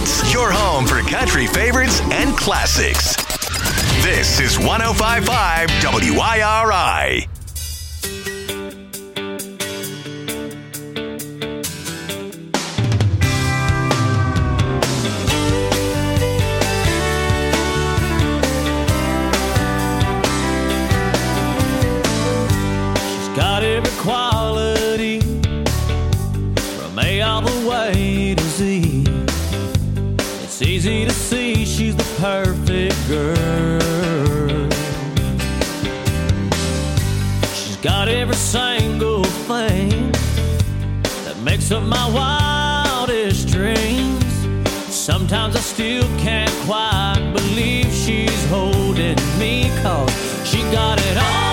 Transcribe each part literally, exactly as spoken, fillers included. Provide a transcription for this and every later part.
Hits, your home for country favorites and classics. This is one oh five point five W I R I. Got every quality from A all the way to Z. It's easy to see she's the perfect girl. She's got every single thing that makes up my wildest dreams. Sometimes I still can't quite believe she's holding me, 'cause she got it all.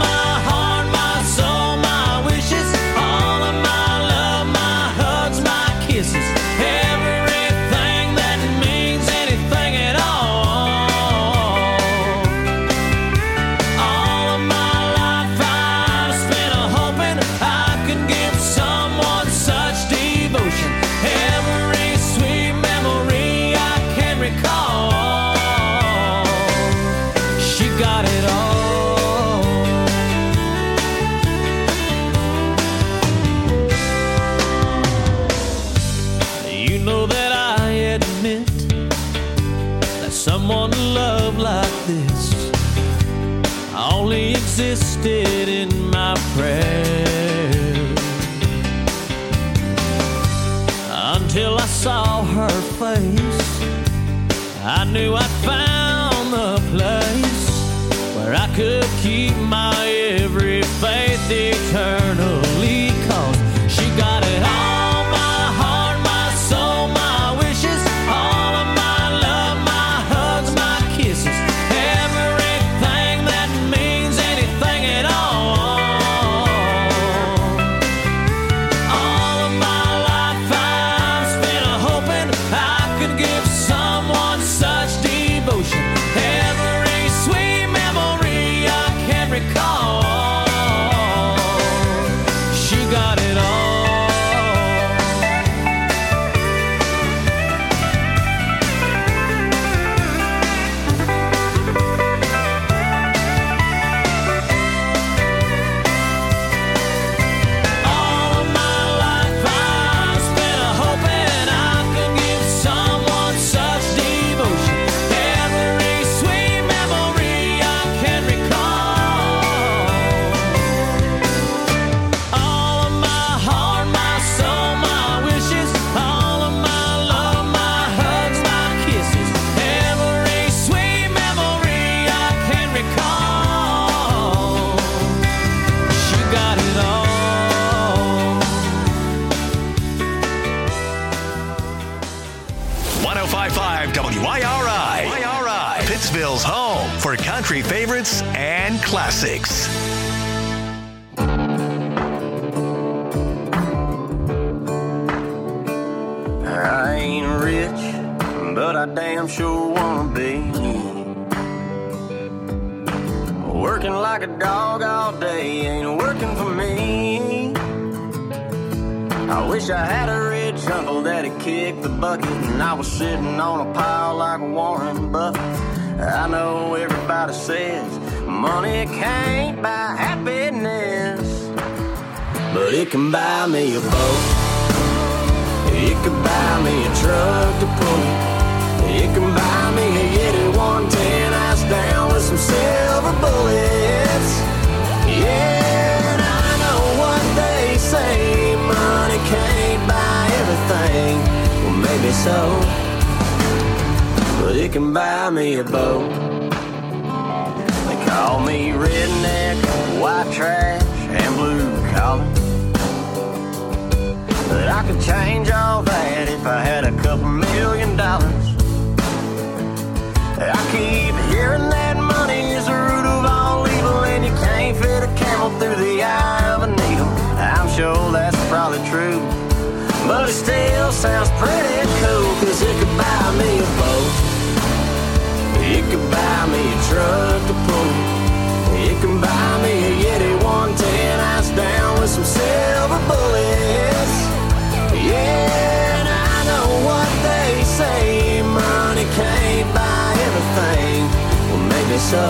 Someone to love like this only existed in my prayers, until I saw her face. I knew I'd found the place where I could keep my every faith eternally, 'cause she got it all. one oh five point five W I R I. Pittsville's home for country favorites and classics. I ain't rich, but I damn sure wanna be. Working like a dog all day ain't working for me. I wish I had a rich uncle that'd kick the bucket and I was sitting on a pile like Warren Buffett. I know everybody says money can't buy happiness, but it can buy me a boat. It can buy me a truck to pull it. It can buy me a Yeti one ten ass down with some silver bullets. Yeah, and I know what they say, money can't buy everything. Well, maybe so, but it can buy me a boat. They call me redneck, white trash, and blue collar, but I could change all that if I had a couple million dollars. I keep hearing that money is the root of all evil, and you can't fit a camel through the eye of a needle. I'm sure that's probably true, but it still sounds pretty cool, 'cause it could buy me a boat. It could buy me a truck to pull. It can buy me a Yeti one ten ice down with some silver bullets. Yeah, and I know what they say, maybe so.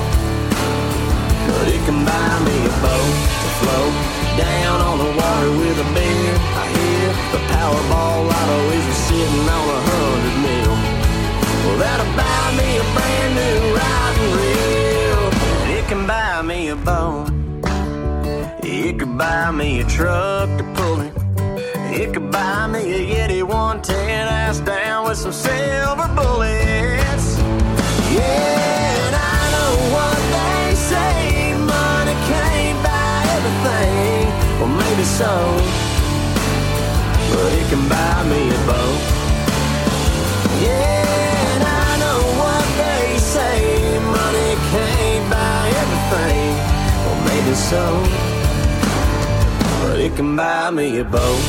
But it can buy me a boat to float down on the water with a beer. I hear the Powerball lotto is sitting on a hundred mil. Well, that'll buy me a brand new riding reel. And it can buy me a boat. It could buy me a truck to pull it. It could buy me a Yeti one ten ass down with some silver bullets. Yeah, and I know what they say, money can't buy everything. Well, maybe so, but it can buy me a boat. Yeah, and I know what they say, money can't buy everything. Well, maybe so, but it can buy me a boat.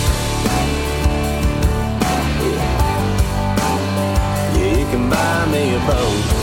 Yeah, it can buy me a boat.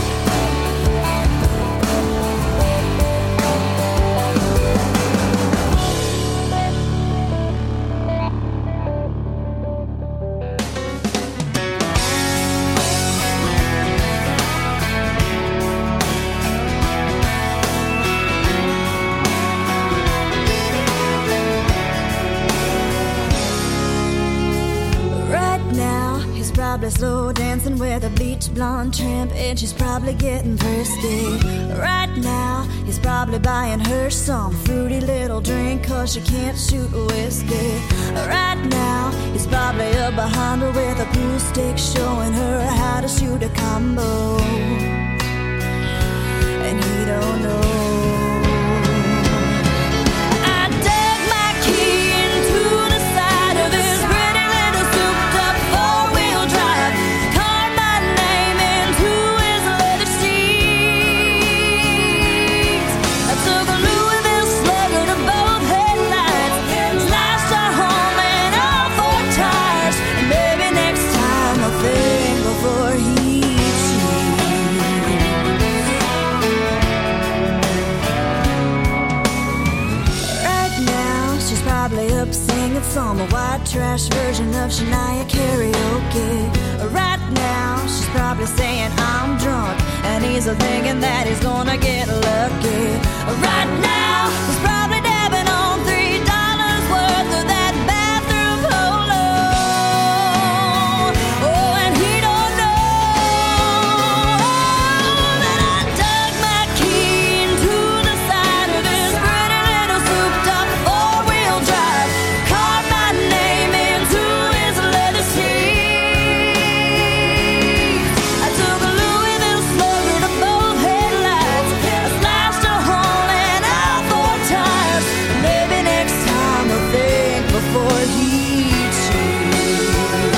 Probably slow dancing with a bleach blonde tramp, and she's probably getting thirsty. Right now, he's probably buying her some fruity little drink, cause she can't shoot whiskey. Right now, he's probably up behind her with a pool stick, showing her how to shoot a combo. And he don't know. Some white trash version of Shania karaoke. Right now, she's probably saying I'm drunk, and he's thinking that he's gonna get lucky. Right now, he's probably dabbing on three dollars worth of that bathroom polo. Oh, and he don't know that I dug my key into the side of his pretty little souped-up four-wheel drive. Name into his leather seats. I took a Louisville slugger to both headlights. I slashed a hole in all four tires. Maybe next time I'll think before he cheats.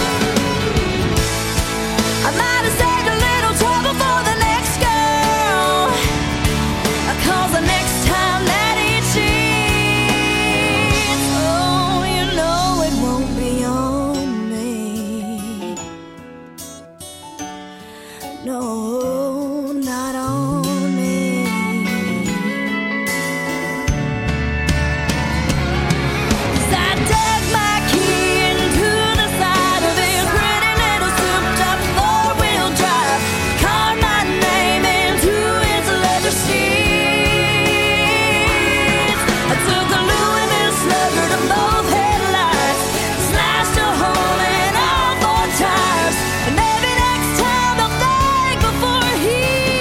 I might have saved a little trouble for the next girl, cause the next time that he cheats, oh, you know it won't be on me. No, not on me. 'Cause I dug my key into the side of his pretty little souped-up four-wheel drive. Carved my name into his leather seats. I took a Louisville slugger to both headlights, slashed a hole in all four tires. And maybe next time I'll think before he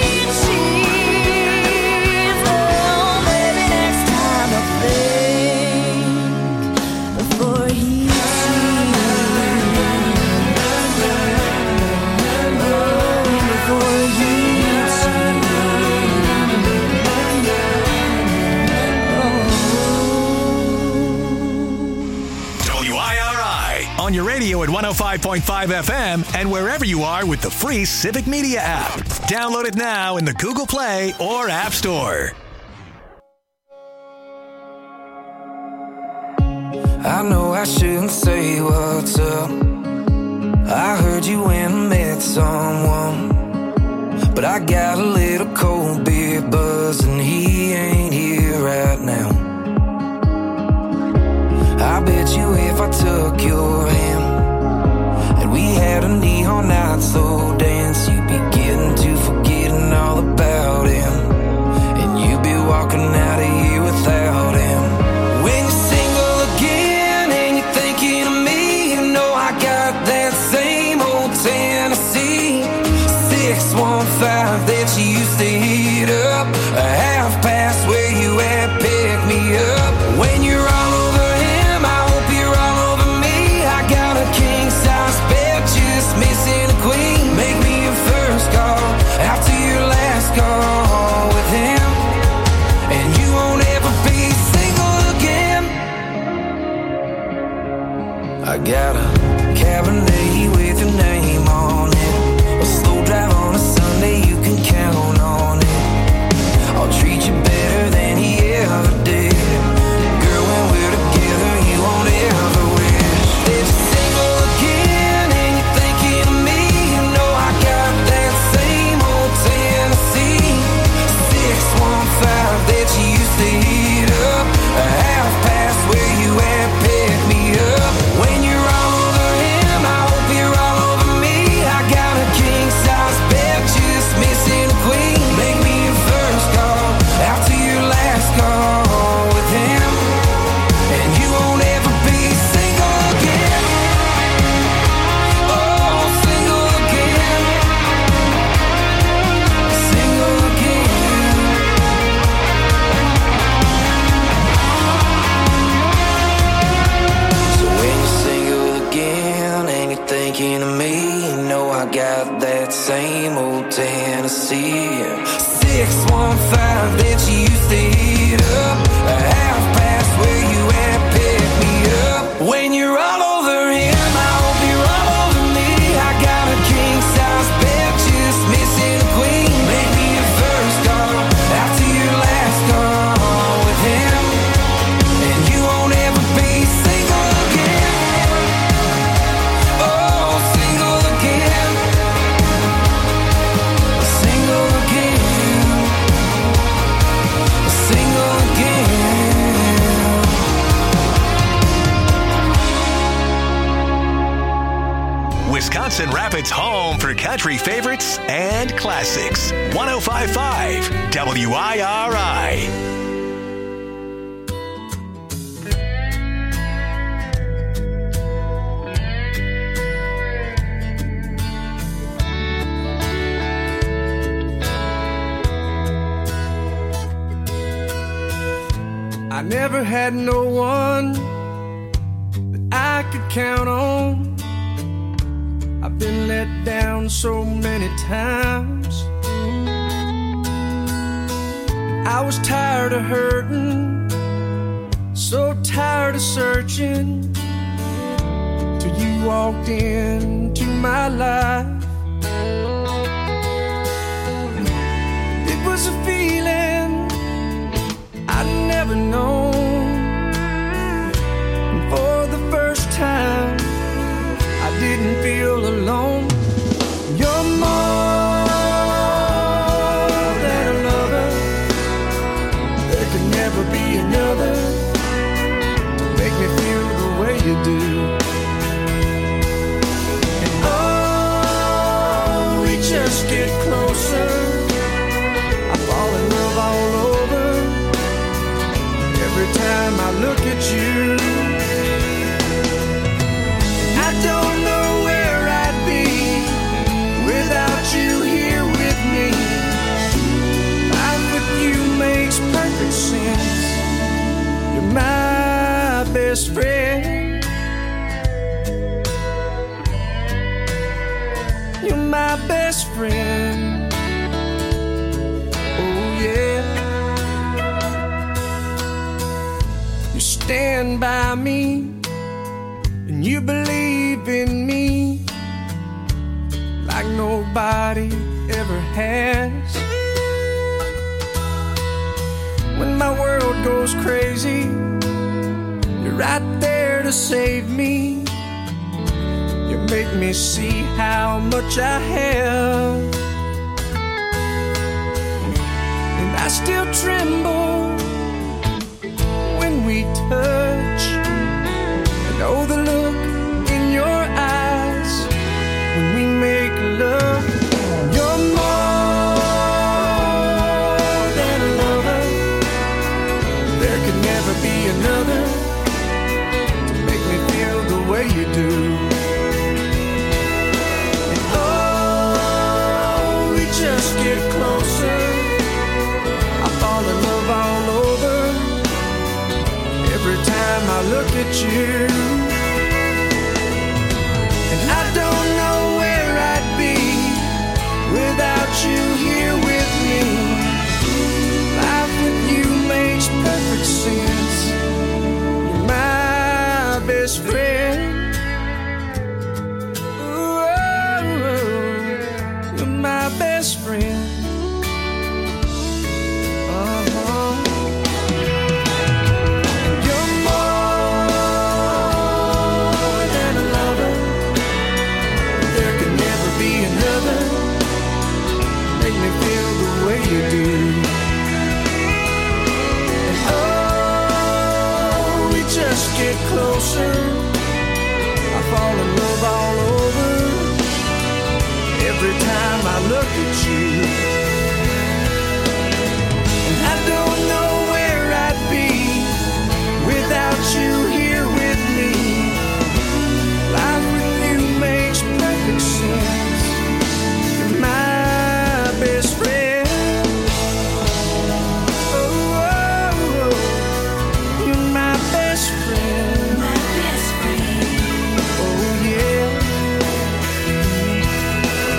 cheats. Oh, maybe next time I'll think before he cheats. Oh, before he W I R I on your radio at one oh five point five F M and wherever you are with the free Civic Media app. Download it now in the Google Play or App Store. I know I shouldn't say what's up. I heard you went and met someone, but I got a little cold beer buzz and he ain't here right now. I bet you if I took your hand and we had a neon night slow dance, you'd be getting to forgetting all about got that same old Tennessee. six one five that you used to hit up, a half past where you at, pick me up. When you're all over him, I hope you're all over me. I got a king size bed, just missing a queen. Make me your first call after your last call with him, and you won't ever be single again. Oh, single again, single again, single again. Wisconsin Rapids' home for country favorites and classics. one oh five point five W I R I. I never had no one that I could count on. I've been let down so many times. I was tired of hurting, so tired of searching, till you walked into my life. It was a feeling I'd never known, and for the first time I didn't feel alone. You're more than a lover. There could never be another to make me feel the way you do. And oh, we just get closer, I fall in love all over. Every time I look at you, I don't know where I'd be without you here with me. Life with you makes perfect sense. You're my best friend. You're my best friend. Oh yeah. You stand by me, and you believe in me like nobody ever has. When my world goes crazy, you're right there to save me. You make me see how much I have, and I still tremble when we touch. I know the look in your eyes when we make love. You're more than a lover. There could never be another to make me feel the way you do. And oh, we just get closer, I fall in love all over. Every time I look at you, and I don't know where I'd be without you here with me. Life with you makes perfect sense. You're my best friend. Ooh, you're my best friend. Uh-huh. You're more than a lover. There could never be another make me feel the way you do. And oh, we just get closer, I fall in love all over. Every time I look at you, and I don't know where I'd be without you here with me. Life with you makes perfect sense. You're my best friend. Oh, oh, oh. You're my best friend. My best friend. Oh yeah.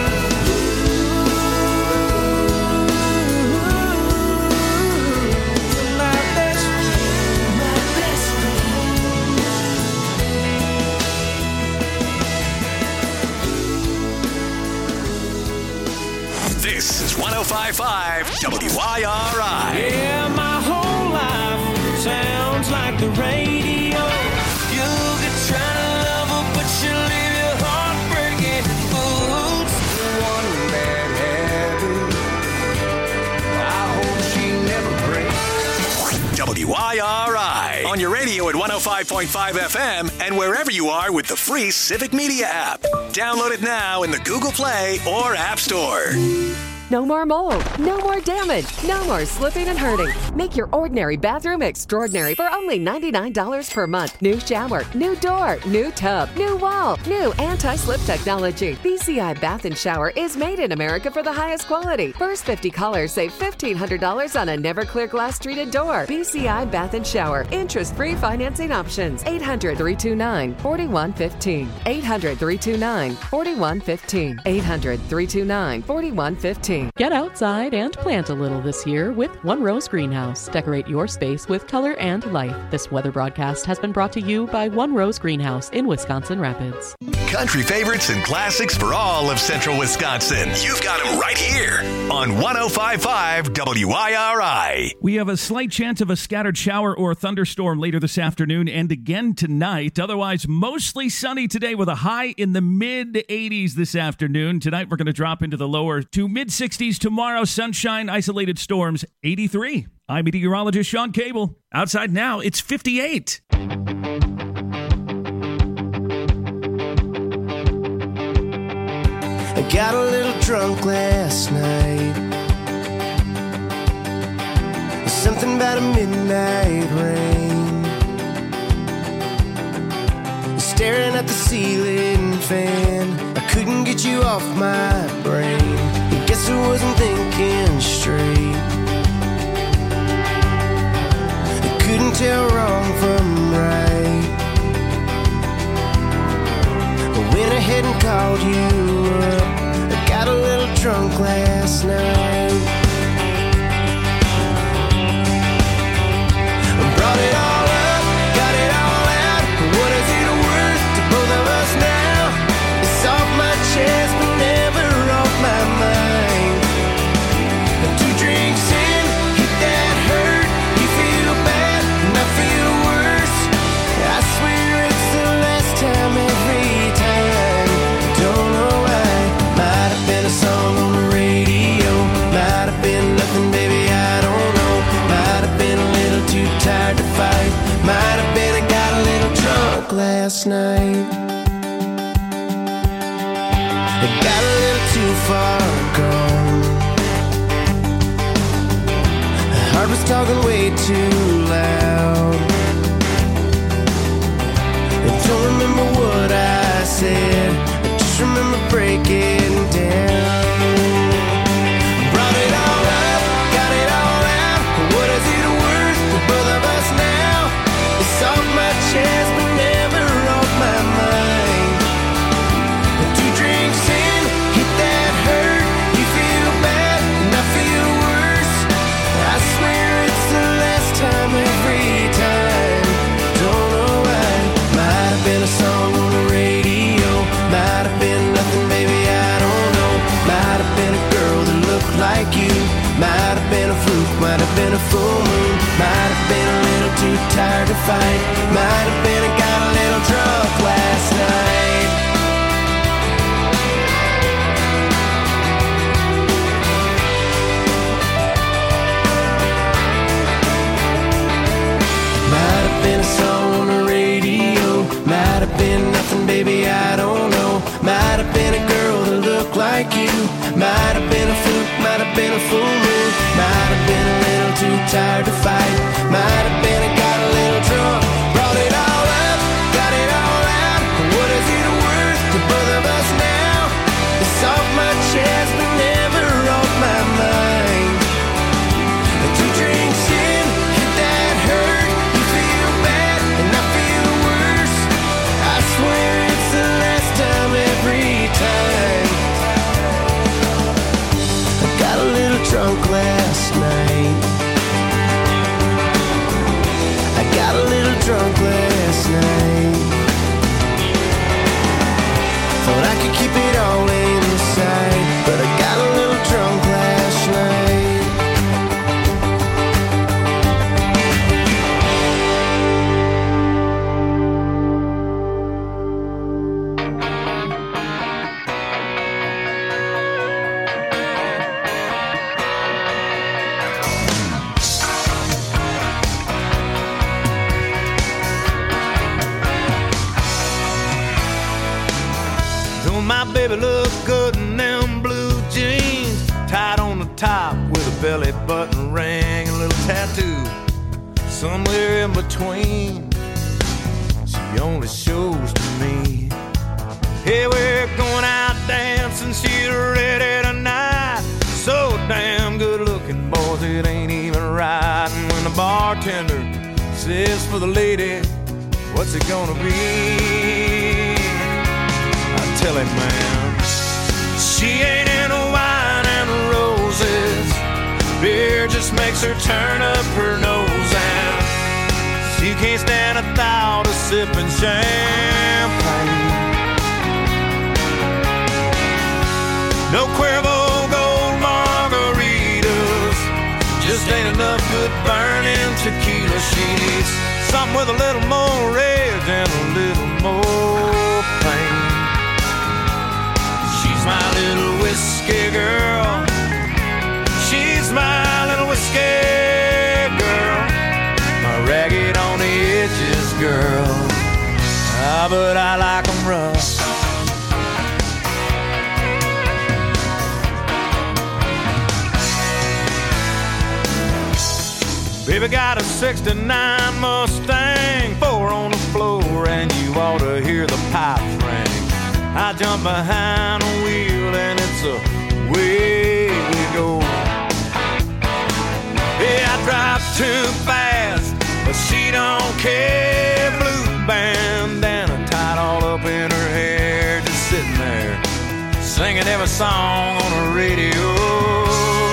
This is one oh five point five W I R I. Yeah, my whole life sounds like the radio. You could try to love her, but she'll leave your heart breaking. Oops, One bad habit, I hope she never breaks. W I R I. On your radio at one oh five point five F M and wherever you are with the free Civic Media app. Download it now in the Google Play or App Store. No more mold, no more damage, no more slipping and hurting. Make your ordinary bathroom extraordinary for only ninety-nine dollars per month. New shower, new door, new tub, new wall, new anti-slip technology. B C I Bath and Shower is made in America for the highest quality. First fifty callers save fifteen hundred dollars on a Never-Clear glass treated door. B C I Bath and Shower. Interest-free financing options. eight hundred, three two nine, four one one five. eight hundred, three two nine, four one one five. eight hundred, three two nine, four one one five. Get outside and plant a little this year with One Rose Greenhouse. Decorate your space with color and life. This weather broadcast has been brought to you by One Rose Greenhouse in Wisconsin Rapids. Country favorites and classics for all of central Wisconsin. You've got them right here on one oh five point five W I R I. We have a slight chance of a scattered shower or thunderstorm later this afternoon and again tonight. Otherwise, mostly sunny today with a high in the mid eighties this afternoon. Tonight, we're going to drop into the lower to mid sixties. Tomorrow, sunshine, isolated storms, eighty-three. I'm meteorologist Sean Cable. Outside now, it's fifty-eight. I got a little drunk last night. Something about a midnight rain. Staring at the ceiling fan, I couldn't get you off my brain. I guess I wasn't thinking straight. I couldn't tell wrong from right. I went ahead and called you up. I got a little drunk last night. I brought it all up, got it all out. What is it worth to both of us now? It's off my chest, but never off my mind. Two drinks in, hit that hurt. You feel bad, and I feel worse. I swear it's the last time every time. Don't know why. Might have been a song on the radio. Might have been nothing, baby, I don't know. Might have been a little too tired to fight. Might have been I got a little drunk last night. I got a little too far gone. My heart was talking way too loud. I don't remember what I said, I just remember breaking down. Brought it all up, got it all out. What is it worth to both of us now? It's off my chest, but never off my mind. Two drinks in, hit that hurt. You feel bad, and I feel worse. I swear it's the last time every time. Don't know why. Might have been a song on the radio. Might have been nothing, baby, I don't know. Might have been a girl that looked like you. Might have been a fluke, might have been a full moon. Might have been a little too tired to fight. Might have been I got a little drunk last night. Might have been a song on the radio. Might have been nothing, baby, I don't know. Might have been a girl that looked like you. Might have been a fluke, might have been a full moon. Might have been a little too tired to fight. Might have been I got a little drunk. Brought it all up, got it all out. What is it worth to both of us now? It's off my chest, but never off my mind. Two drinks in, hit that hurt. You feel bad, and I feel worse. I swear it's the last time every time. I got a little drunk last night. I got a little drunk last night. Thought I could keep it all inside, but I got a little drunk belly button ring, a little tattoo somewhere in between. She only shows to me. Hey, we're going out dancing, she's ready tonight. So damn good looking, boys, it ain't even right. And when the bartender says for the lady, what's it gonna be? I tell him, man, she ain't into wine and roses. Beer just makes her turn up her nose, and she can't stand a thought of sipping champagne. No Cuervo Gold margaritas, just ain't enough good burning tequila. She needs something with a little more rage and a little more pain. She's my little whiskey girl. She's my little whiskey girl. My ragged on the edges girl. Ah, but I like 'em rough. Baby got a sixty-nine Mustang, four on the floor, and you ought to hear the pipes ring. I jump behind the wheel and it's away we go. Yeah, I drive too fast, but she don't care. Blue bandana tied all up in her hair, just sitting there singing every song on the radio.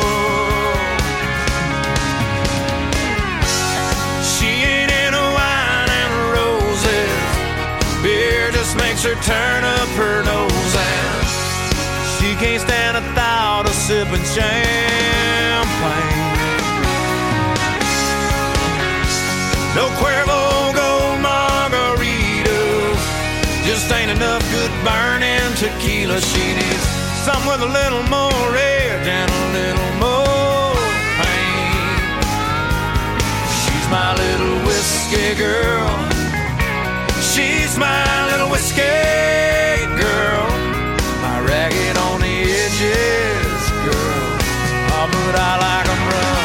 Makes her turn up her nose, and she can't stand a thought of sipping champagne. No Cuervo Gold margaritas, just ain't enough good burning tequila. She needs something with a little more rage and a little more pain. She's my little whiskey girl. She's my little whiskey girl. My ragged on the edges girl. Oh, but I like 'em rough.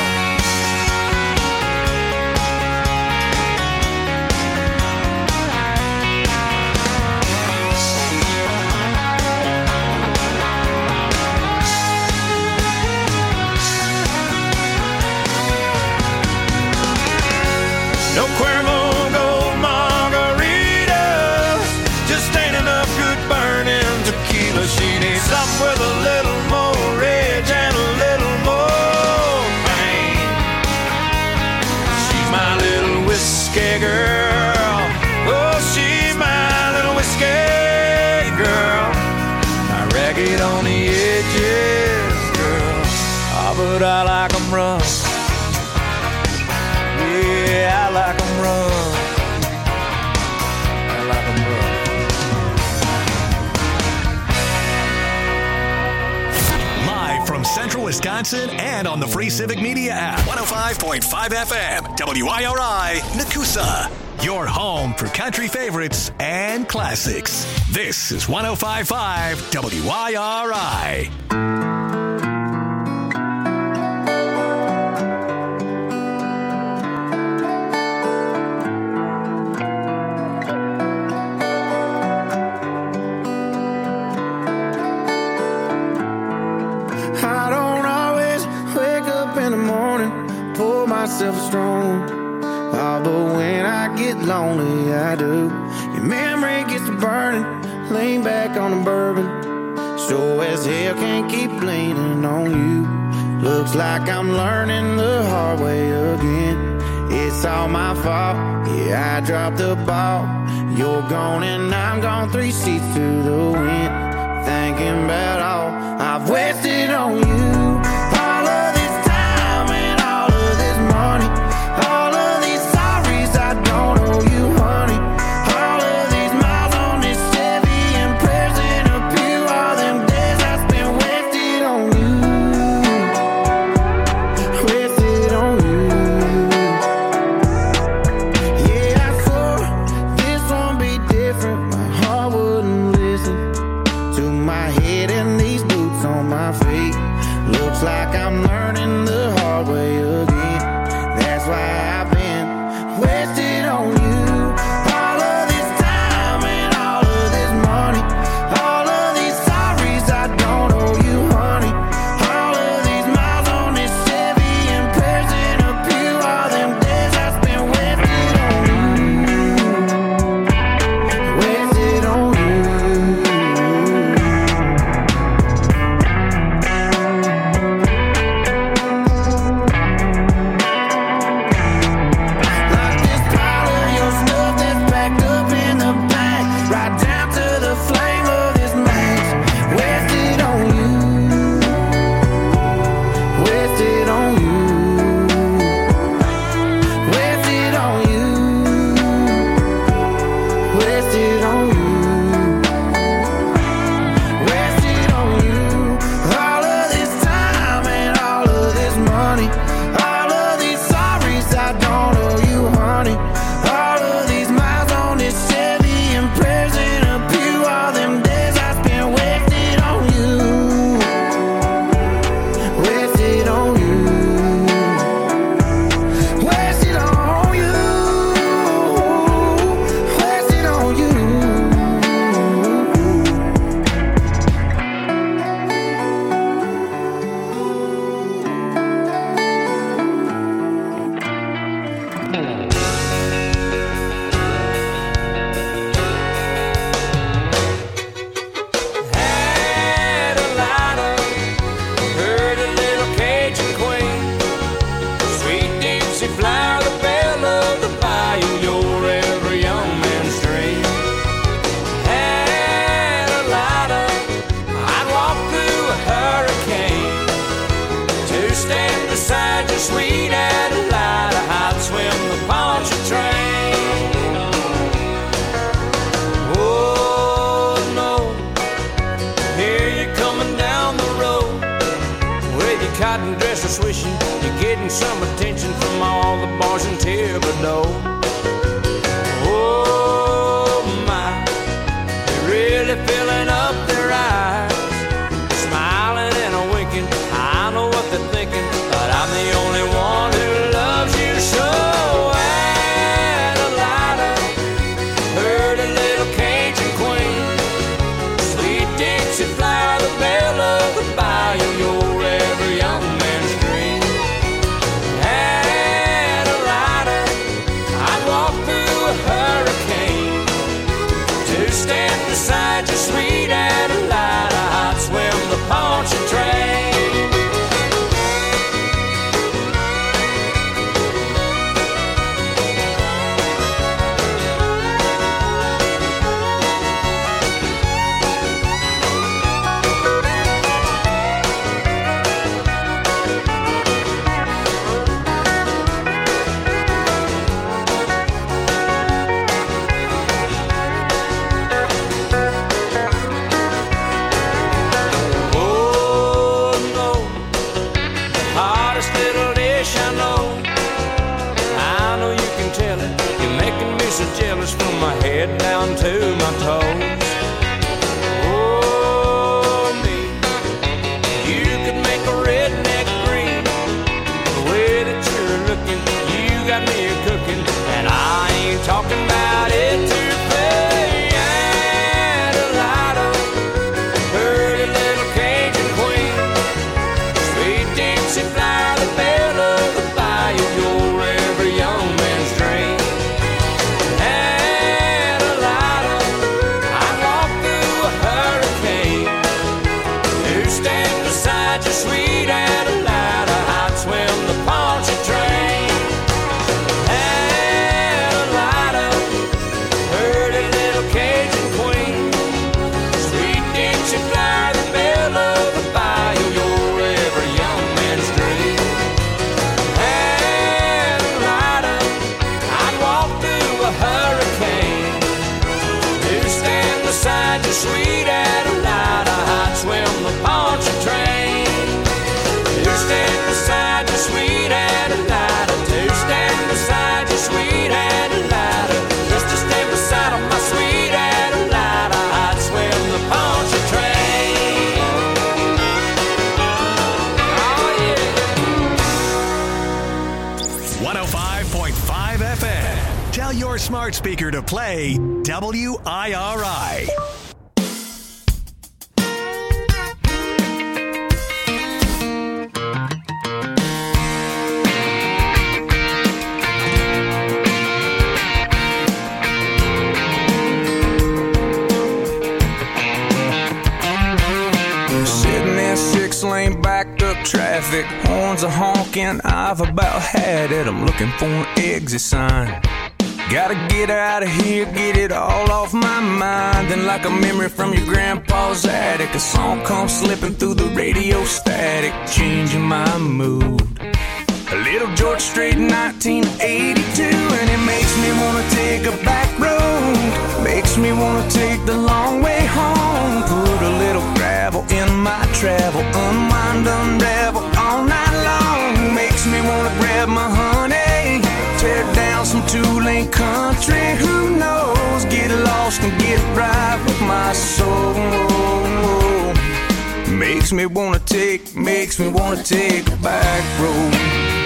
No Cuervo Gold margaritas, just ain't enough good burning tequila. She needs something with a little more rage and a little more pain. She's my little whiskey girl. Oh, she's my little whiskey girl. My ragged on the edges girl. Oh, but I like 'em rough. Yeah, I like 'em rough. I like 'em rough. Live from Central Wisconsin and on the free Civic Media app. one oh five point five F M, W I R I, Nakusa. Your home for country favorites and classics. This is one oh five point five W I R I. Myself strong, oh, but when I get lonely, I do. Your memory gets to burning, lean back on the bourbon. Sure as hell can't keep leaning on you. Looks like I'm learning the hard way again. It's all my fault, yeah, I dropped the ball. You're gone and I'm gone, three seats to the wind. Thinking about all I've wasted on you. All of this time and all of this money, all of these sorries I don't owe you, honey. All of these miles on this Chevy and prayers in a pew. All them days I spent wasted on you, wasted on you. Yeah, I swore this won't be different. My heart wouldn't listen to my head and these boots on my feet. Looks like I'm learning the hard sweet Adelina, I'd swim the Pontchartrain. Oh no, here you're coming down the road with your cotton dresser swishing. You're getting some attention from all the boys in Thibodeau. Oh my, they're really filling up their eyes, smiling and a winking. I know what they're thinking, but I'm the only one who loves you so. Adelina, pretty little Cajun queen, sweet Dixie flower, the belle of the bayou, you're every young man's dream. Adelina, I'd walk through a hurricane to stand beside you, sweet Adelina, I'd swim the Pontchartrain. From my head down to my toes. Oh, me, you could make a redneck green. The way that you're looking, you got me cooking, and I ain't talking about it to pay. Adelina, pretty little Cajun queen, sweet Dixie flower, the belle of the bayou, you're every young man's dream. Sweet Adelina, I'd swim the Pontchartrain. Adelina, pretty little Cajun queen, sweet Dixie flower, the belle of the bayou, you're every young man's dream. Adelina, I'd walk through a hurricane to stand beside you, sweet Adelina, I'd swim the Pontchartrain. Stand beside you, sweet Adelina, to stand beside you, sweet Adelina, just to stand beside of my sweet Adelina, I'd swim the Pontchartrain. Oh yeah. one oh five point five F M. Tell your smart speaker to play W I R I. Lane backed up traffic, horns are honking, I've about had it, I'm looking for an exit sign. Gotta get out of here, get it all off my mind. Then like a memory from your grandpa's attic, a song comes slipping through the radio static, changing my mood. A little George Strait nineteen eighty-two, and it makes me wanna take a back road, makes me wanna take the long way home. Put a little gravel in my travel, unwind, unravel all night long. Makes me wanna grab my honey, tear down some two-lane country. Who knows, get lost and get right with my soul. Makes me wanna take, makes me wanna take a back road.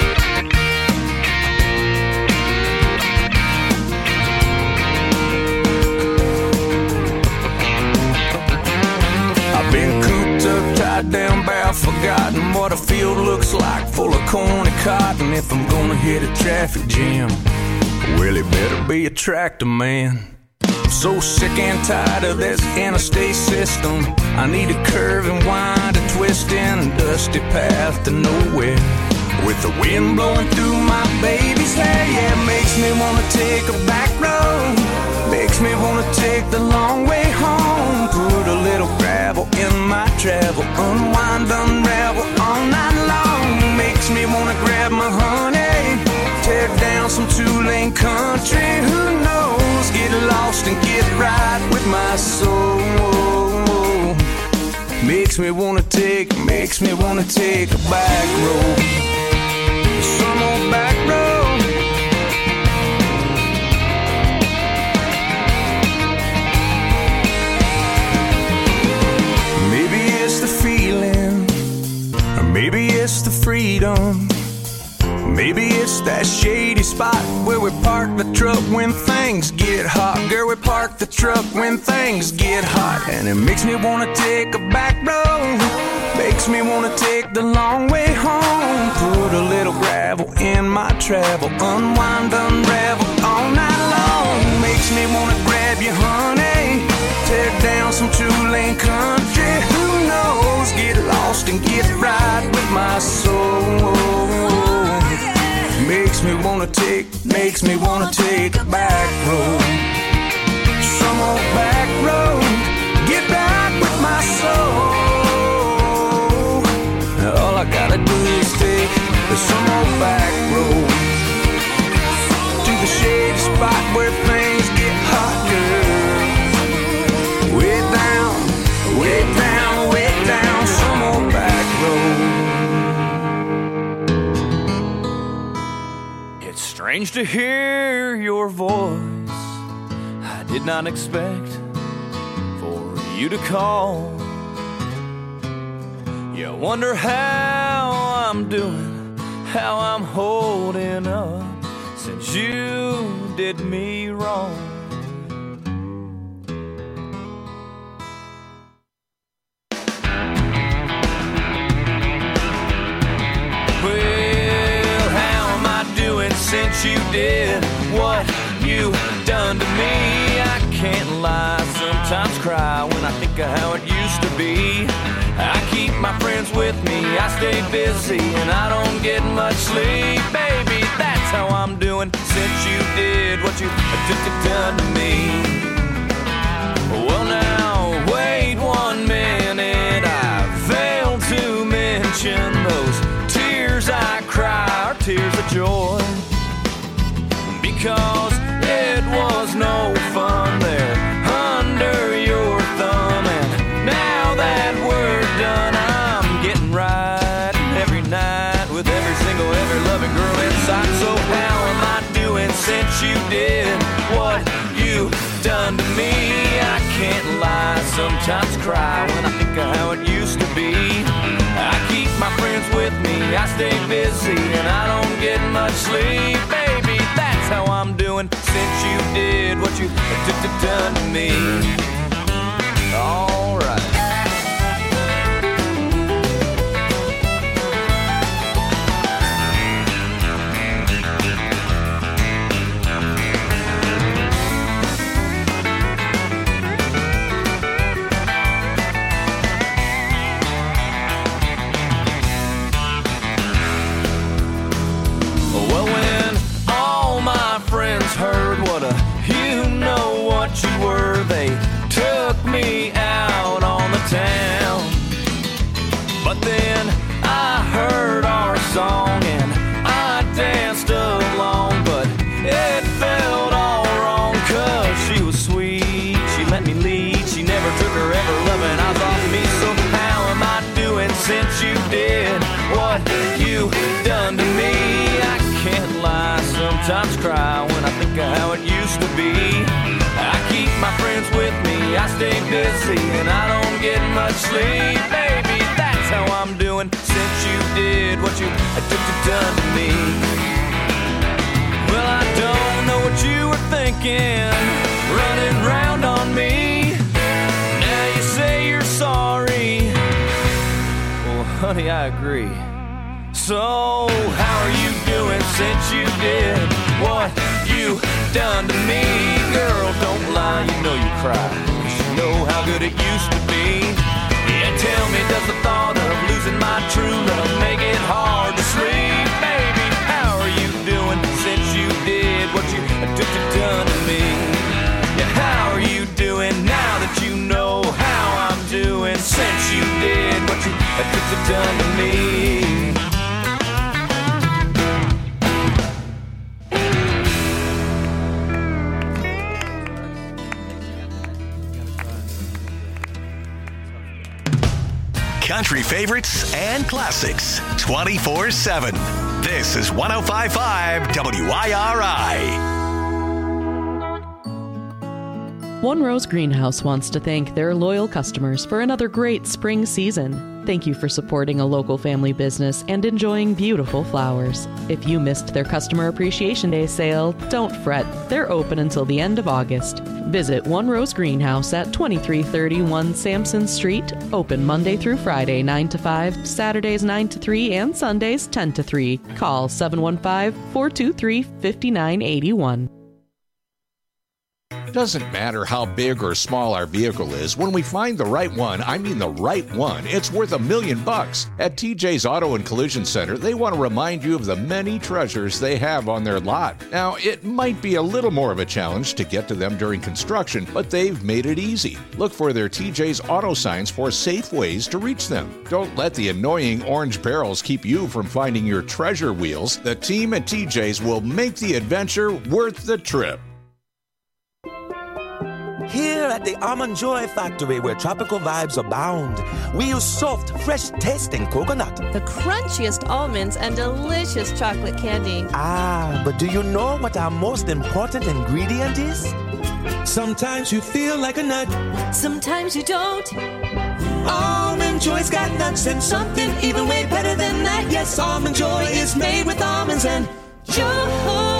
I've been cooped up, tied down, bound, forgotten what a field looks like, full of corn and cotton. If I'm gonna hit a traffic jam, well, it better be a tractor man. I'm so sick and tired of this interstate system. I need a curve and wind, a twist in a dusty path to nowhere, with the wind blowing through my baby's hair. Yeah, it makes me wanna take a back road, makes me wanna take the long way home. Put a little gravel in my travel, unwind, unravel all night long. Makes me wanna grab my two-lane country. Who knows? Get lost and get right with my soul. Makes me wanna take, makes me wanna take a back road. Some old back road. Maybe it's the feeling, or maybe it's the freedom. Maybe it's that shady spot where we park the truck when things get hot. Girl, we park the truck when things get hot. And it makes me wanna take a back road. Makes me wanna take the long way home. Put a little gravel in my travel. Unwind, unravel all night long. Makes me wanna grab you, honey. Tear down some two-lane country. Who knows? Get lost and get right with my soul. Makes me wanna take, makes me wanna take a back road. Some old back road. Get back with my soul. All I gotta do is take some old back road to the shady spot where things get hot, girl. Way down, way down, way down, some old back road. It's strange to hear your voice. I did not expect for you to call. You wonder how I'm doing, how I'm holding up since you did me wrong. Well, how am I doing since you did what you done to me? I can't lie, sometimes cry when I think of how it used to be. I keep my friends with me, I stay busy, and I don't get much sleep. Baby, that's how I'm doing since you did what you done to me. Well now, wait one minute, I failed to mention those tears I cry are tears of joy. Because it was no fun there under your thumb, and now that we're done, I'm getting right every night with every single, every loving girl inside. So how am I doing since you did what you done to me? I can't lie, sometimes cry when I think of how it used to be. I keep my friends with me, I stay busy, and I don't get much sleep. Baby, that's how I'm doing since you did what you done to me. All right. Heard what a you know what you were, they took me out on the town. But then I heard our song and I danced along, but it felt all wrong, cause she was sweet, she let me lead, she never took her ever loving eyes off me. So how am I doing since you did what you done to me? I can't lie, sometimes cry when I think of how it used to be. I keep my friends with me, I stay busy, and I don't get much sleep. Baby, that's how I'm doing since you did what you done to me. Well, I don't know what you were thinking, running round on me. Now you say you're sorry. Well, honey, I agree. So, how are you doing since you did what you done to me? Girl, don't lie, you know you cry, you know how good it used to be. Yeah, tell me, does the thought of losing my true love make it hard to sleep? Baby, how are you doing since you did what you done to me? Yeah, how are you doing now that you know how I'm doing since you did what you done to me? country favorites and classics twenty-four seven. This is one oh five point five W I R I. One Rose Greenhouse wants to thank their loyal customers for another great spring season. Thank you for supporting a local family business and enjoying beautiful flowers. If you missed their Customer Appreciation Day sale, don't fret. They're open until the end of August. Visit One Rose Greenhouse at twenty-three thirty-one Sampson Street, open Monday through Friday nine to five, Saturdays nine to three, and Sundays ten to three. Call seven one five, four two three, five nine eight one. Doesn't matter how big or small our vehicle is, when we find the right one, I mean the right one, it's worth a million bucks. At T J's Auto and Collision Center, they want to remind you of the many treasures they have on their lot. Now, it might be a little more of a challenge to get to them during construction, but they've made it easy. Look for their T J's Auto signs for safe ways to reach them. Don't let the annoying orange barrels keep you from finding your treasure wheels. The team at T J's will make the adventure worth the trip. Here at the Almond Joy Factory, where tropical vibes abound, we use soft, fresh-tasting coconut. The crunchiest almonds and delicious chocolate candy. Ah, but do you know what our most important ingredient is? Sometimes you feel like a nut. Sometimes you don't. Almond Joy's got nuts and something even way better than that. Yes, Almond Joy is made with almonds and joy.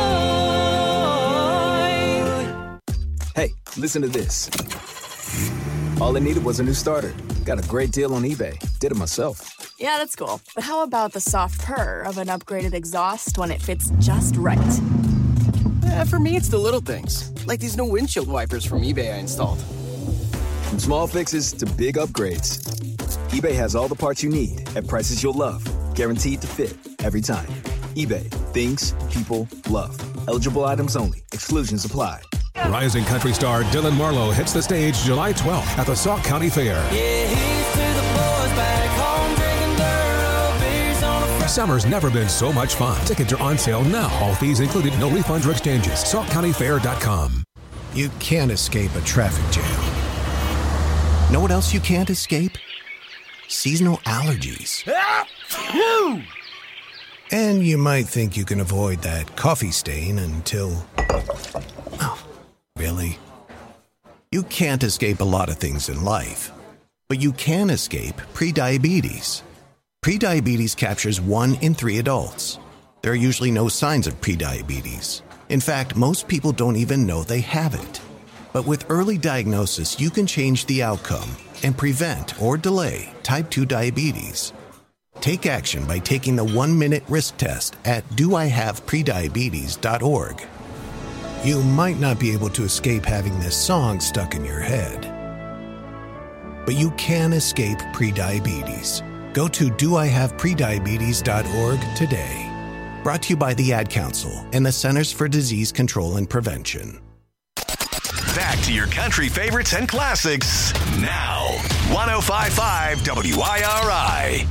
Hey, listen to this. All I needed was a new starter. Got a great deal on eBay. Did it myself. Yeah, that's cool. But how about the soft purr of an upgraded exhaust when it fits just right? Eh, for me, it's the little things. Like these new windshield wipers from eBay I installed. From small fixes to big upgrades, eBay has all the parts you need at prices you'll love. Guaranteed to fit every time. eBay. Things people love. Eligible items only. Exclusions apply. Rising country star Dylan Marlowe hits the stage July twelfth at the Sauk County Fair. Yeah, here's to the boys back home drinking dirt beers on a Friday. Summer's never been so much fun. Tickets are on sale now. All fees included. No refunds or exchanges. sauk county fair dot com. You can't escape a traffic jam. Know what else you can't escape? Seasonal allergies. Ah! And you might think you can avoid that coffee stain until... Oh, really? You can't escape a lot of things in life, but you can escape prediabetes. Prediabetes captures one in three adults. There are usually no signs of prediabetes. In fact, most people don't even know they have it. But with early diagnosis, you can change the outcome and prevent or delay type two diabetes. Take action by taking the one-minute risk test at do I have prediabetes dot org. You might not be able to escape having this song stuck in your head, but you can escape prediabetes. Go to do I have prediabetes dot org today. Brought to you by the Ad Council and the Centers for Disease Control and Prevention. Back to your country favorites and classics now. one oh five point five W I R I.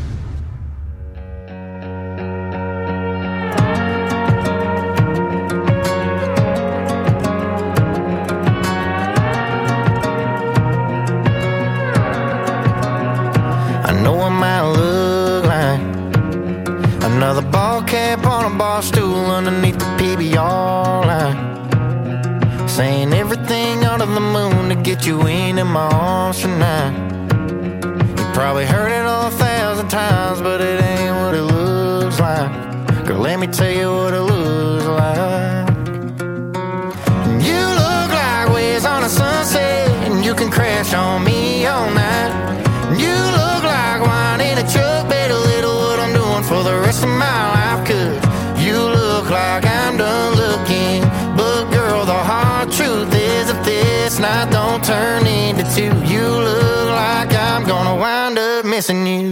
I know I might look like another ball cap on a bar stool underneath the P B R line, saying everything under the moon to get you into my arms tonight. You probably heard it a thousand times, but it ain't what it looks like. Girl, let me tell you what it looks like. You look like waves on a sunset, and you can crash on me all night. You look like wine in a truck, better little what I'm doing for the rest of my life. Cause you look like I'm done looking, but girl, the hard truth is if this night don't turn into two, you look like I'm gonna wind up missing you.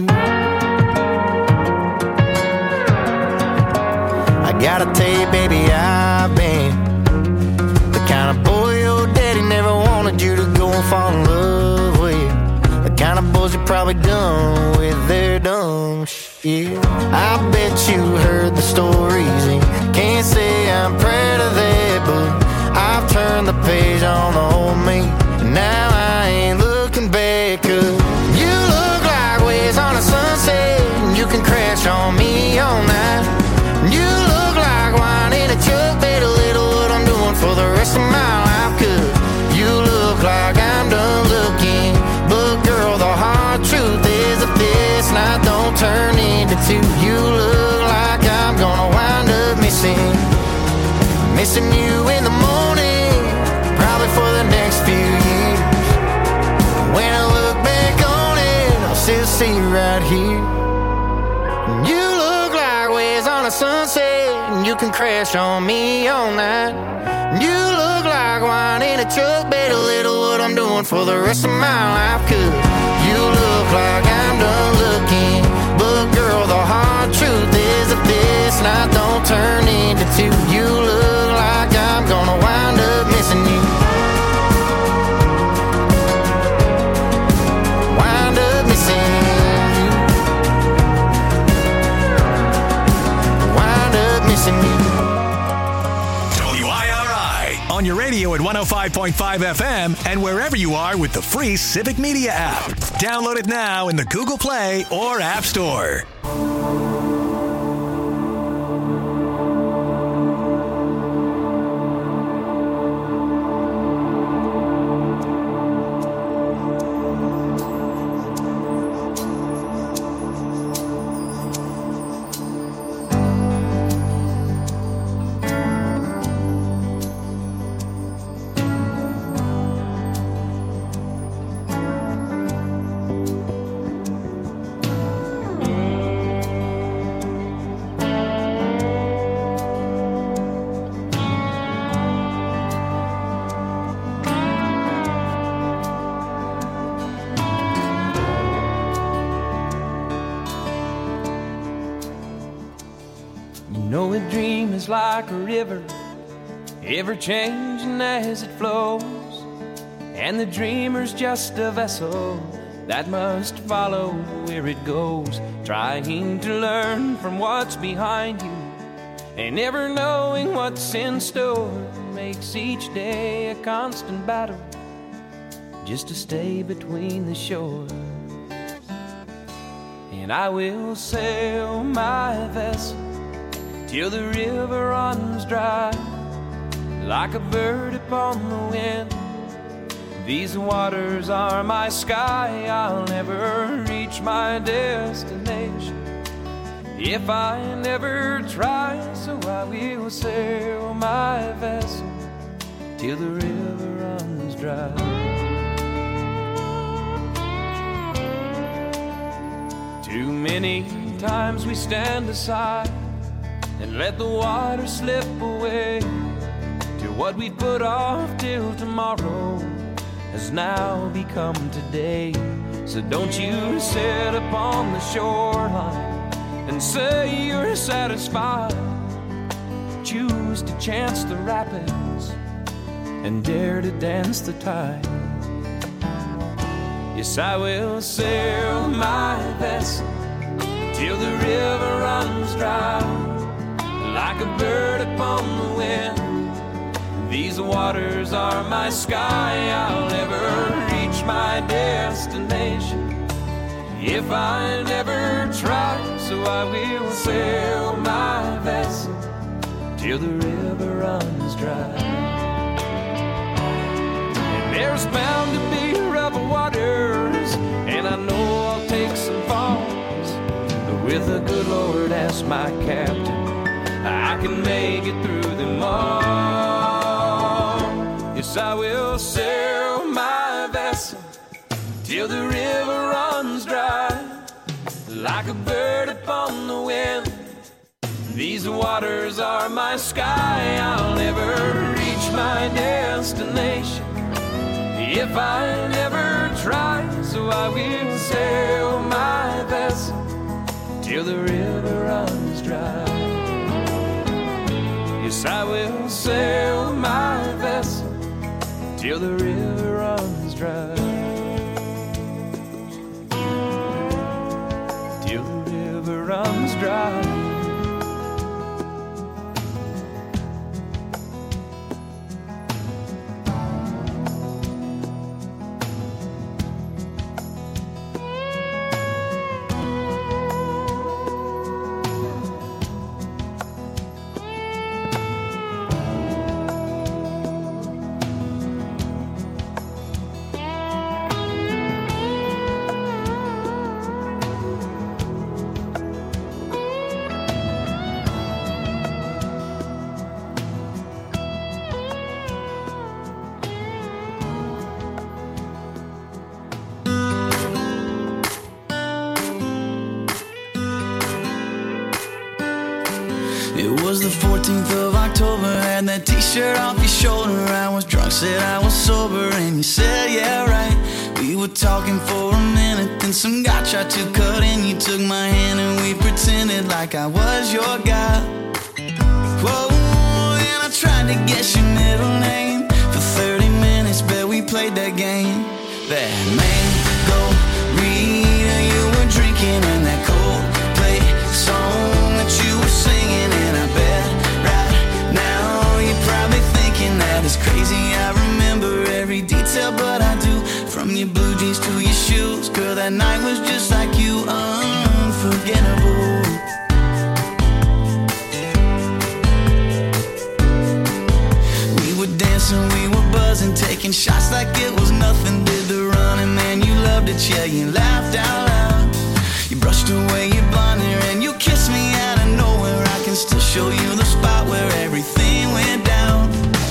I gotta tell you, baby, I've been the kind of boy your daddy never wanted you to go and fall in love with. The kind of boys you probably done with their dumb shit. I bet you heard the stories and can't say I'm proud of that, but I've turned the page on the old me, and now I ain't looking back. Cause you look like waves on a sun can crash on me all night. You look like wine in a jug, bet a little what I'm doing for the rest of my life. Cause you look like I'm done looking, but girl, the hard truth is if this night don't turn into two, you look like I'm gonna wind up missing Missing you in the morning, probably for the next few years. When I look back on it, I'll still see you right here. You look like waves on a sunset, and you can crash on me all night. You look like wine in a truck, bet a little what I'm doing for the rest of my life. Cause you look like I'm done looking, but girl, the hard truth is if this night don't turn into two, you look like I'm gonna wind up missing you. Wind up missing you. Wind up missing you. W I R I on your radio at one oh five point five F M and wherever you are with the free Civic Media app. Download it now in the Google Play or App Store. Like a river, ever changing as it flows, and the dreamer's just a vessel that must follow where it goes, trying to learn from what's behind you and never knowing what's in store. Makes each day a constant battle just to stay between the shore. And I will sail my vessel till the river runs dry, like a bird upon the wind. These waters are my sky, I'll never reach my destination if I never try. So I will sail my vessel till the river runs dry. Too many times we stand aside and let the water slip away to what we put off till tomorrow has now become today. So don't you sit upon the shoreline and say you're satisfied. Choose to chance the rapids and dare to dance the tide. Yes, I will sail my vessel till the river runs dry, like a bird upon the wind. These waters are my sky, I'll never reach my destination if I never try. So I will sail my vessel till the river runs dry. And there's bound to be rough waters, and I know I'll take some falls, but with the good Lord as my captain, I can make it through them all. Yes, I will sail my vessel till the river runs dry, like a bird upon the wind. These waters are my sky, I'll never reach my destination if I never try. So I will sail my vessel till the river runs dry. Yes, I will sail my vessel till the river runs dry. Till the river runs dry. was the fourteenth of October, had that t-shirt off your shoulder. I was drunk, said I was sober, and you said, yeah, right. We were talking for a minute, then some guy tried to cut in. You took my hand and we pretended like I was your guy. Whoa, and I tried to guess your middle name. For thirty minutes, bet we played that game. That mango-rita you were drinking, and that Coldplay song that you were singing. And I bet right now you're probably thinking that it's crazy I remember every detail, but I do. From your blue jeans to your shoes, girl, that night was just like you, unforgettable. We were dancing, we were buzzing, taking shots like it was nothing. Did the running, man, you loved it, yeah, you laughed out loud. You brushed away your blonde hair and you kissed me out of nowhere. I can still show you the spot where everything went down.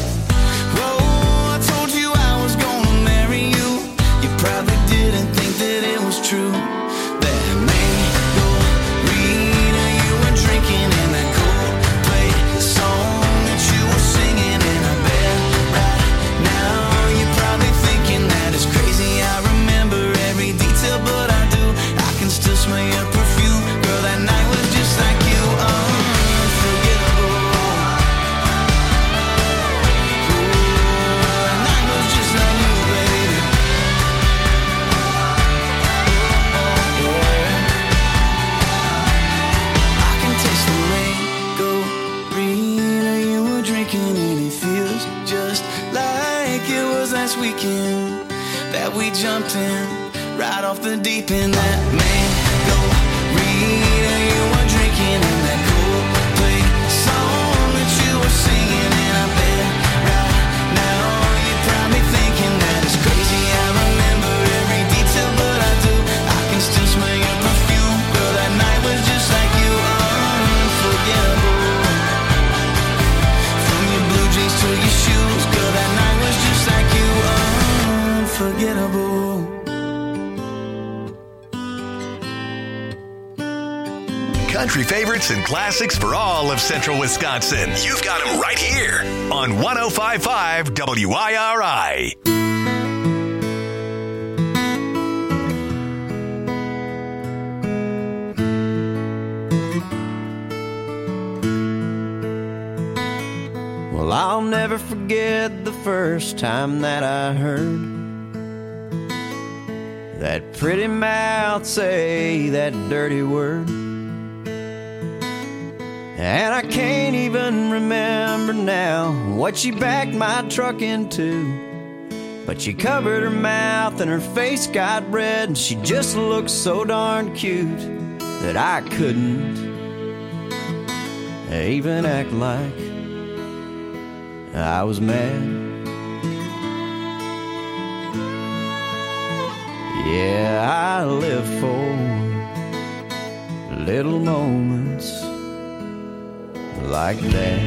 Probably didn't think that it was true. That mango-rita you were drinking, and that Coldplay song that you were singing. And I bet right now you're probably thinking that it's crazy I remember every detail, but I do. I can still smell your perfume. Girl, that night was just like you, unforgettable. Ooh, that night was just like you, baby. Weekend that we jumped in right off the deep end. That mango-rita you were drinking, and that Coldplay song that you were singing. And I bet right now you're probably thinking that it's crazy I remember every detail, but I do. I can still smell your perfume. Girl, that night was just like you, unforgettable. From your blue jeans to your shoes, girl, that night was just like you, unforgettable. Country favorites and classics for all of Central Wisconsin. You've got them right here on one oh five point five W I R I. Well, I'll never forget the first time that I heard that pretty mouth say that dirty word. And I can't even remember now what she backed my truck into, but she covered her mouth and her face got red, and she just looked so darn cute that I couldn't even act like I was mad. Yeah, I live for little moments like that.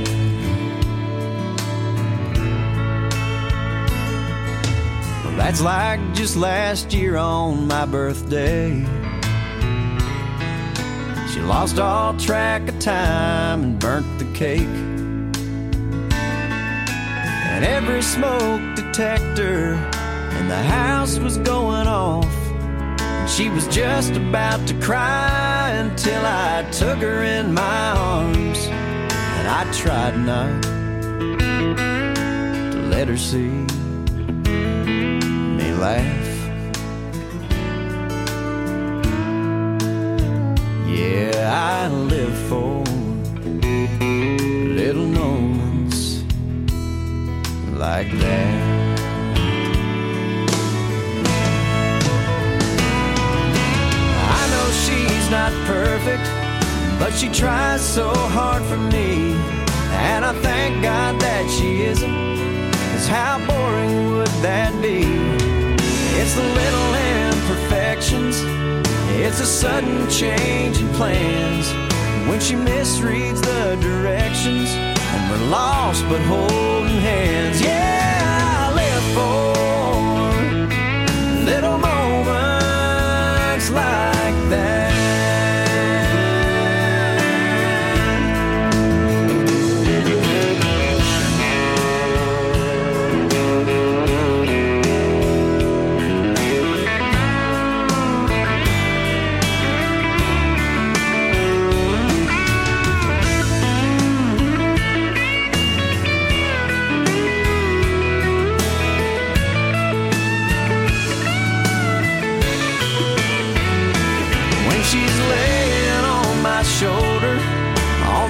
Well, that's like just last year on my birthday. She lost all track of time and burnt the cake. And every smoke detector in the house was going off. And she was just about to cry until I took her in my arms. And I tried not to let her see me laugh. Yeah, I live for little moments like that. I know she's not perfect, but she tries so hard for me. And I thank God that she isn't, 'cause how boring would that be? It's the little imperfections, it's a sudden change in plans, when she misreads the directions and we're lost but holding hands. Yeah, I live for little moments like that.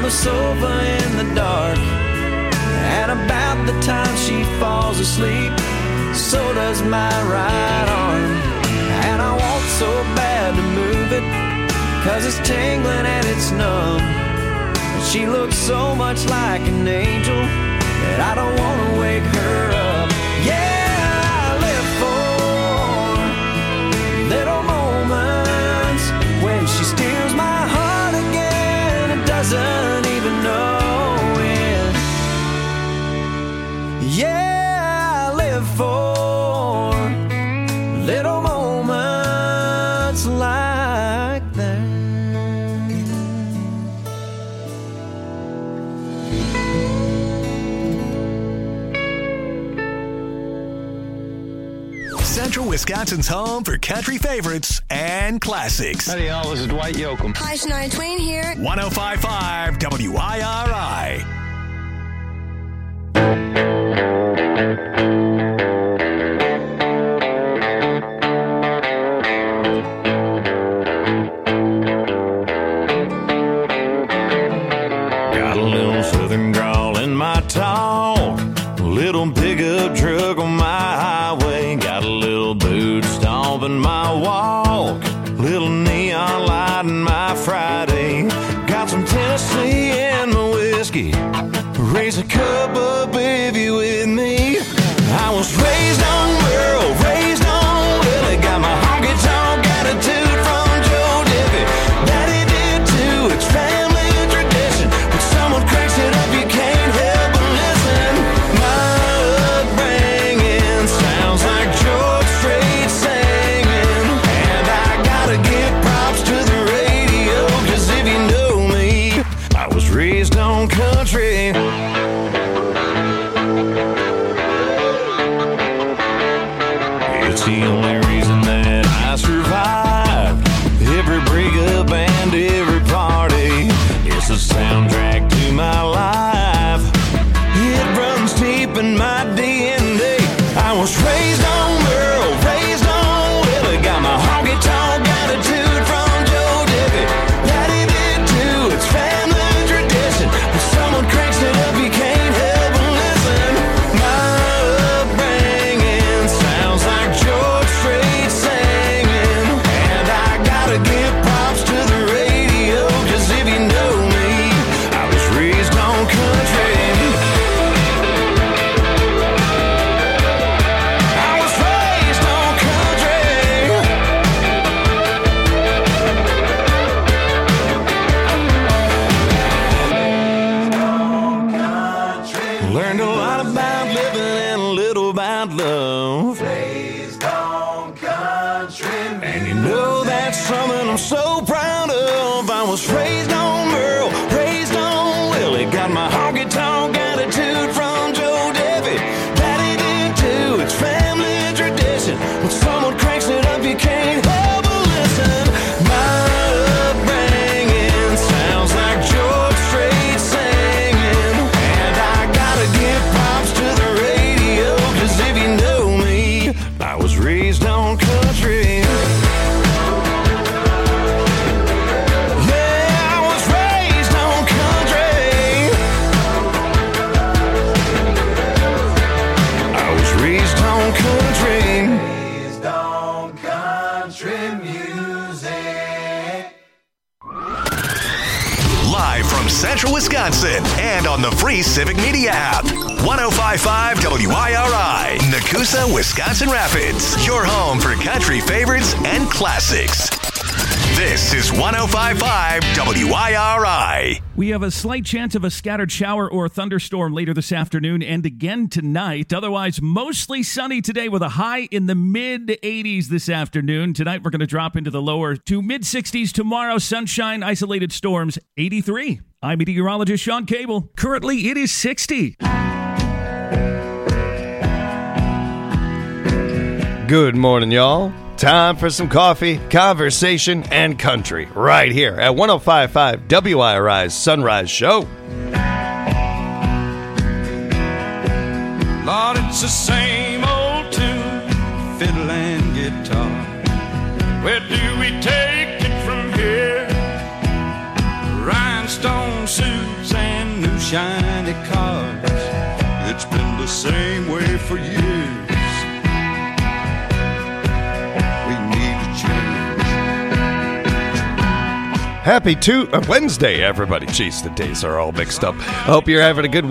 the sofa in the dark. And about the time she falls asleep, so does my right arm. And I want so bad to move it, 'cause it's tingling and it's numb. But she looks so much like an angel that I don't want to wake her up. Yeah, I live for little moments when she steals my heart again and doesn't even know it. Yeah, I live for little moments like that. Central Wisconsin's home for country favorites and classics. Howdy, y'all. This is Dwight Yoakam. Hi, Shania Twain here. one oh five point five W I R I. Got a little southern drawl in my talk, a little pickup truck on my highway, got a little boot stomp in my walk, little neon light in my Friday, got some Tennessee in my whiskey, raise a cup up if you with me. I was raised on Merle, raised on Willie, got my honky tonk attitude from Joe Diffie. Daddy did too, it's family tradition. When someone cracks it up, you can't help but listen. My upbringing sounds like George Strait singing, and I gotta give props to the radio, 'cause if you know me, I was raised on country. It's the only reason that I survived every breakup and every party. It's the soundtrack to my life. It runs deep in my D N A. I was raised on Merle, raised on Willie, got my honky tonk attitude from Joe Diffie. Daddy did too, it's family tradition. When someone cranks it up, you can't help but listen. My upbringing sounds like George Strait singing, and I gotta give props to the radio, 'cause if you know me, I was raised on country. I was raised on country. Learned a lot about living and a little about love. Raised on country. And you know that's something I'm so proud of. I was raised on Merle, raised on Willie, got my honky tonk attitude from Joe Diffie. Daddy did too, it's family tradition. When someone cranks it up, you can't help but listen. My upbringing sounds like George Strait singing, and I gotta give props to the radio, 'cause if you know me, I was raised on country. Yeah, I was raised on country. I was raised on country. Raised on country music. Live from Central Wisconsin and on the free Civic Media app. one oh five point five W I R I, Nakusa, Wisconsin Rapids. Your home for country favorites and classics. This is one oh five point five W I R I. We have a slight chance of a scattered shower or thunderstorm later this afternoon and again tonight. Otherwise, mostly sunny today with a high in the mid eighties this afternoon. Tonight, we're going to drop into the lower to mid sixties. Tomorrow, sunshine, isolated storms, eighty-three. I'm meteorologist Sean Cable. Currently, it is sixty. Good morning, y'all. Time for some coffee, conversation, and country right here at one oh five point five W I R I's Sunrise Show. Lord, it's the same old tune, fiddle and guitar. Where do we take it from here? Rhinestone suits shiny cars. It's been the same way for years. We need to change. Happy to- uh, Wednesday, everybody. Jeez, the days are all mixed up. I hope you're having a good